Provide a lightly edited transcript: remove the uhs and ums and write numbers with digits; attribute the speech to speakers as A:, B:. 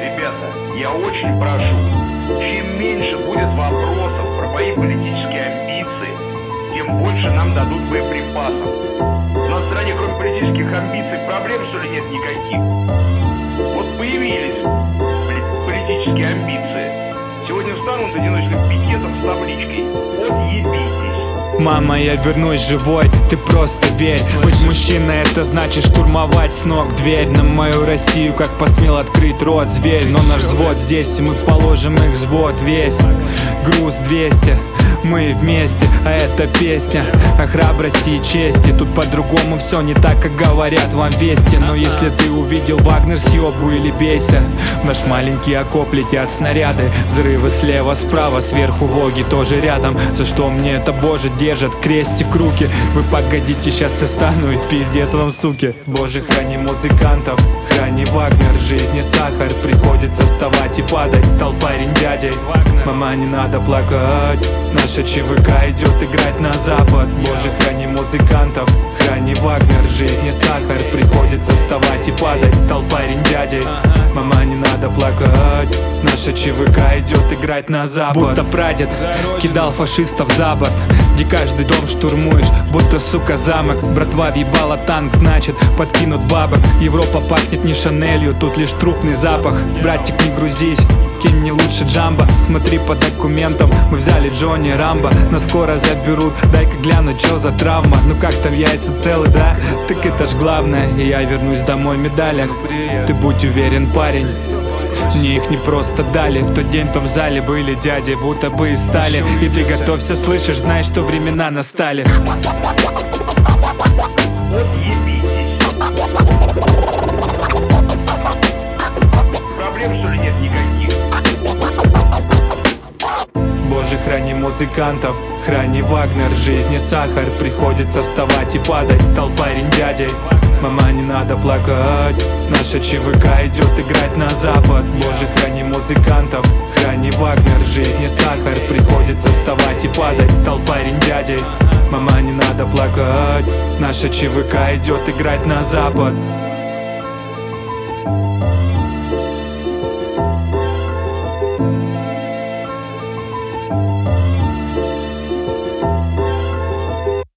A: Ребята, я очень прошу, чем меньше будет вопросов про мои политические амбиции, тем больше нам дадут боеприпасов. У нас в стране, кроме политических амбиций, проблем, что ли, нет никаких? Вот появились политические амбиции. Сегодня встанут одиночным пикетом с табличкой «Отъебитесь».
B: Мама, я вернусь живой, ты просто верь. Быть мужчиной — это значит штурмовать с ног дверь на мою Россию, как посмел открыть рот зверь. Но наш взвод здесь, и мы положим их взвод весь. Груз 200, мы вместе, а это песня о храбрости и чести. Тут по-другому все не так, как говорят вам вести. Но если ты увидел Вагнер, съебу или бейся. В наш маленький окоп летят снаряды, взрывы слева, справа, сверху воги тоже рядом. За что мне это, боже, держат крестик руки? Вы погодите, сейчас я стану и пиздец вам, суки. Боже, храни музыкантов, храни Вагнер. Жизни сахар, приходится вставать и падать. Стал парень дядей. Мама, не надо плакать, наша ЧВК идет играть на запад. Боже, храни музыкантов, храни Вагнер. Жизни сахар, приходится вставать и падать. Стал парень дядей. Мама, не надо плакать, наша ЧВК идет играть на запад. Будто прадед кидал фашистов за борт, где каждый дом штурмуешь, будто, сука, замок. Братва въебала танк, значит, подкинут бабок. Европа пахнет не Шанелью, тут лишь трупный запах. Братик, не грузись, кинь не лучше Джамбо. Смотри по документам, мы взяли Джонни Рамбо. Нас скоро заберут, дай-ка гляну, чё за травма. Ну как там, яйца целы, да? Так это ж главное, и я вернусь домой в медалях. Ты будь уверен, парень, мне их не просто дали. В тот день в том зале были дяди, будто бы и стали. И ты готовься, слышишь, знаешь, что времена настали.
A: Отъебитесь. Проблем, что ли, нет никаких?
B: Боже, храни музыкантов, храни Вагнер. Жизни сахар, приходится вставать и падать. Стал парень дядей. Мама, не надо плакать, наша ЧВК идет играть на запад. Боже, храни музыкантов, храни Вагнер. Жизни сахар, приходится вставать и падать. Стал парень дядей. Мама, не надо плакать, наша ЧВК идет играть на запад.